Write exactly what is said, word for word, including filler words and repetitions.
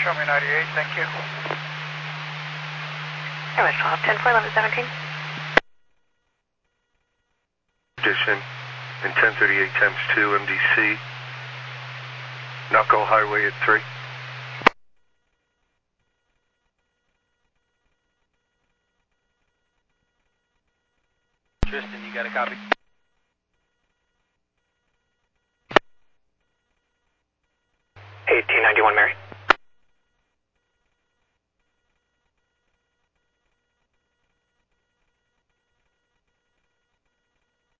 show me ninety-eight, thank you. Air West twelve, ten four, eleven seventeen. Addition in ten thirty-eight times two M D C. Knuckle Highway at three. Tristan, you got a copy? eighteen ninety-one, Mary.